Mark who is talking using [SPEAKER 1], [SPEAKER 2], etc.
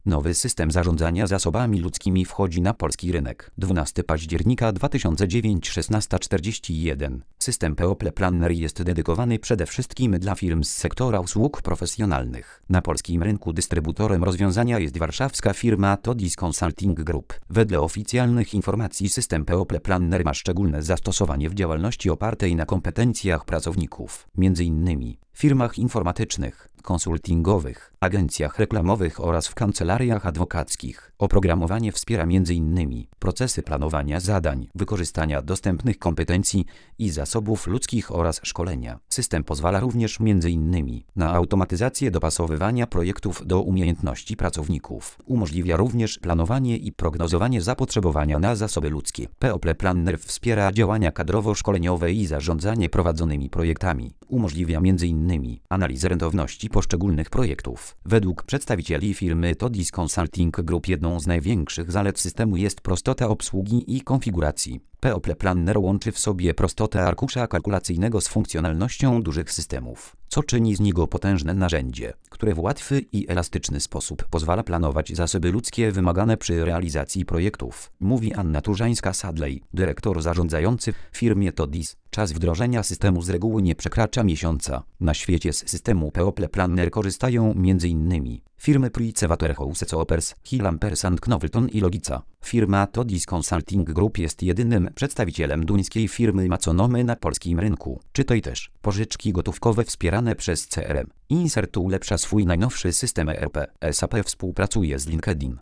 [SPEAKER 1] Nowy system zarządzania zasobami ludzkimi wchodzi na polski rynek. 12 października 2009 16:41. System PeoPle Planner jest dedykowany przede wszystkim dla firm z sektora usług profesjonalnych. Na polskim rynku dystrybutorem rozwiązania jest warszawska firma Todis Consulting Group. Wedle oficjalnych informacji system PeoPle Planner ma szczególne zastosowanie w działalności opartej na kompetencjach pracowników, m.in. firmach informatycznych, konsultingowych, agencjach reklamowych oraz w kancelariach adwokackich. Oprogramowanie wspiera m.in. procesy planowania zadań, wykorzystania dostępnych kompetencji i zasobów ludzkich oraz szkolenia. System pozwala również m.in. na automatyzację dopasowywania projektów do umiejętności pracowników. Umożliwia również planowanie i prognozowanie zapotrzebowania na zasoby ludzkie. PeoPle Planner wspiera działania kadrowo-szkoleniowe i zarządzanie prowadzonymi projektami. Umożliwia m.in. analizę rentowności poszczególnych projektów. Według przedstawicieli firmy Todis Consulting Group jedną z największych zalet systemu jest prostota obsługi i konfiguracji. PeoPle Planner łączy w sobie prostotę arkusza kalkulacyjnego z funkcjonalnością dużych systemów, co czyni z niego potężne narzędzie, które w łatwy i elastyczny sposób pozwala planować zasoby ludzkie wymagane przy realizacji projektów, mówi Anna Turzańska-Sadlej, dyrektor zarządzający w firmie Todis. Czas wdrożenia systemu z reguły nie przekracza miesiąca. Na świecie z systemu PeoPle Planner korzystają m.in. firmy Pricewaterhouse-Coopers, Hill & Knowlton i Logica. Firma Todis Consulting Group jest jedynym przedstawicielem duńskiej firmy Maconomy na polskim rynku. Czytaj też pożyczki gotówkowe wspierane przez CRM. Insert ulepsza swój najnowszy system ERP. SAP współpracuje z LinkedIn.